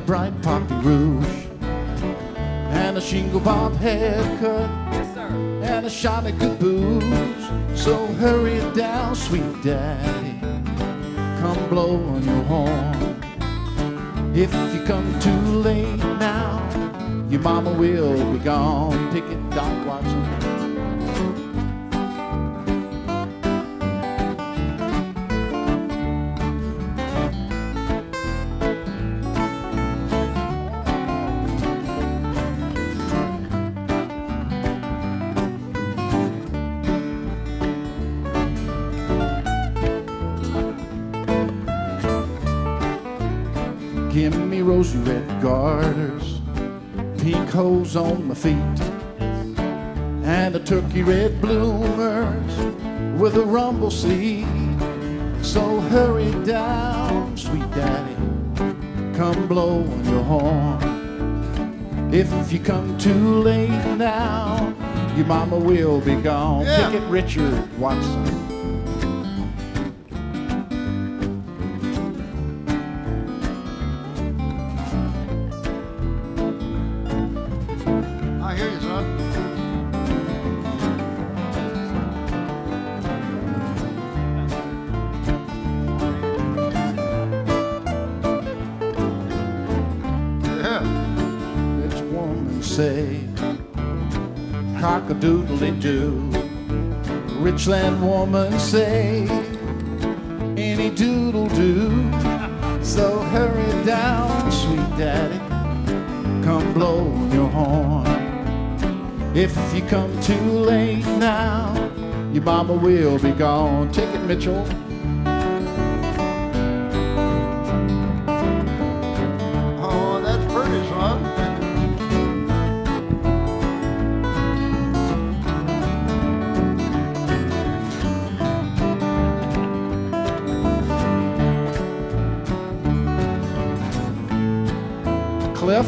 bright poppy rouge and a shingle bob haircut and a shot of good booze. So hurry down, sweet daddy, come blow on your horn. If you come too late now, your mama will be gone. Picket Doc Watson. Give me rosy red garters, pink hose on my feet, and the turkey red bloomers with a rumble seat. So hurry down, sweet daddy, come blow on your horn. If you come too late now, your mama will be gone. Yeah. Picket Richard Watson. I hear you, son. Yeah. Rich woman say, cock-a-doodle-doo. Richland woman say, any doodle-doo. So hurry down, sweet daddy, come blow your horn. If you come too late now, your mama will be gone. Take it, Mitchell. Oh, that's pretty, son. Cliff.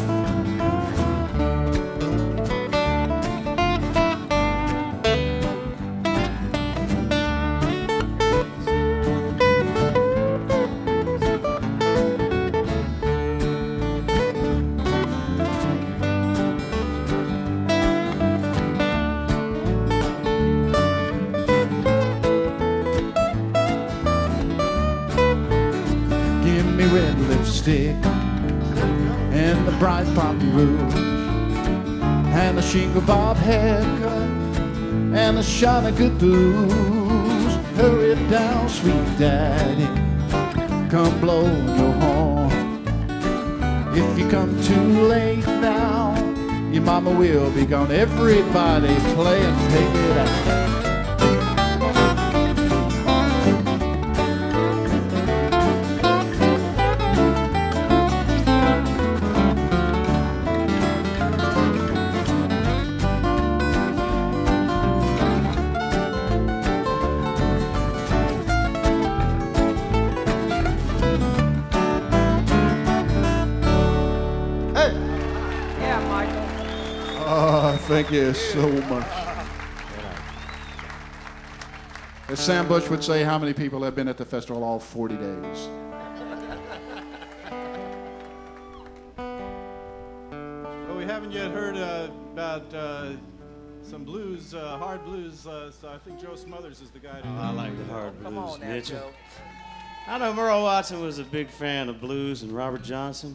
Give me red lipstick and the bright poppy rouge and a shingle bob haircut and a shot of good booze. Hurry down, sweet daddy, come blow your horn. If you come too late now, your mama will be gone. Everybody play and take it out. Hey. Yeah, Michael. Oh, thank you so much. As Sam Bush would say, how many people have been at the festival all 40 days? Well, we haven't yet heard about some blues, hard blues, so I think Joe Smothers is the guy to I like the hard Come blues, on now, Mitchell. Joe. I know Merle Watson was a big fan of blues and Robert Johnson.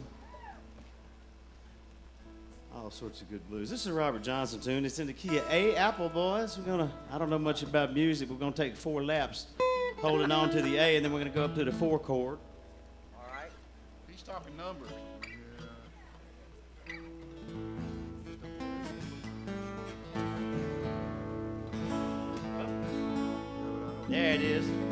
All sorts of good blues. This is a Robert Johnson tune. It's in the key of A. Apple, boys. I don't know much about music. We're gonna take 4 laps holding on to the A, and then we're gonna go up to the 4 chord. All right. He's talking numbers. There it is.